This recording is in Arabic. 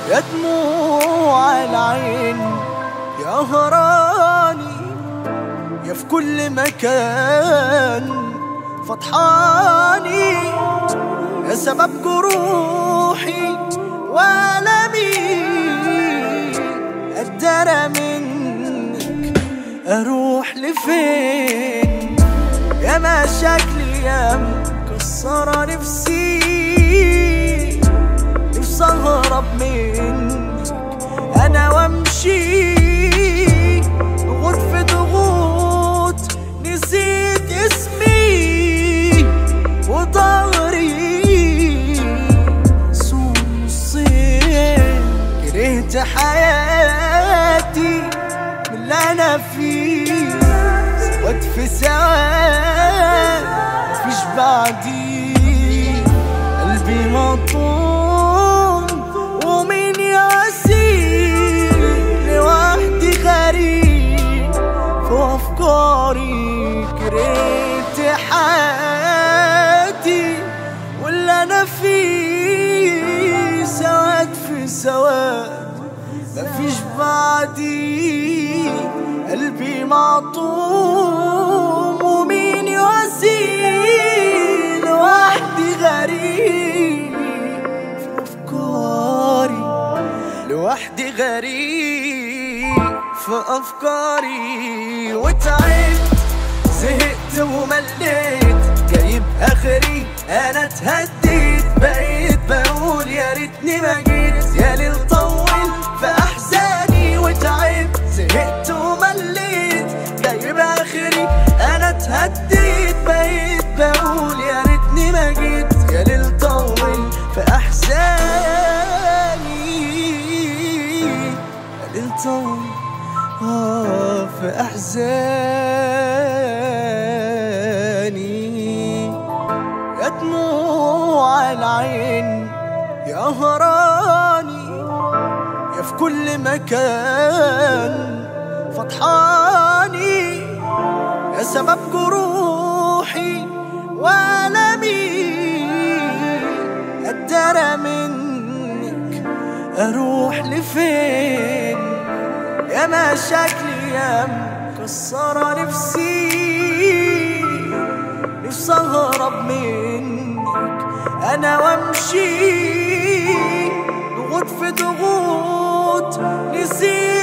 يا دموع العين يا هراني، يا في كل مكان فضحاني، يا سبب جروحي وألمي. أتدرى منك أروح لفين؟ يا مشاكلي يا مكسرة نفسي أهرب منك أنا وأمشي. ضغوط في ضغوط نسيت اسمي وضهري صوصين. كرهت حياتي من اللي أنا فيه، سواد في سواد مفيش بعدي. قلبي مطموم ومين يسير لوحدي غريب في أفكاري. كرهت حياتي واللي أنا فيه، سواد في سواد مفيش بعدي. قلبي مطموم ومين يسير لوحدي غريب في أفكاري، لوحدي غريب في أفكاري. وتعبت زهقت ومليت، جايب آخري أنا اتهديت. بقيت بقول يا ريتني ما جيت، يا ليل طول في أحزاني. وتعبت زهقت ومليت، جايب آخري أنا اتهديت. بقيت بقول يا ريتني ما جيت، يا ليل طول في أحزاني. يا ليل طول في أحزاني. يا دموع العين يا هراني، يا في كل مكان فضحاني، يا سبب جروحي وألمي. أتدرى منك أروح لفين؟ يا مشاكلي يا مكسرة نفسي أهرب منك أنا وأمشي. ضغوط في ضغوط نسيت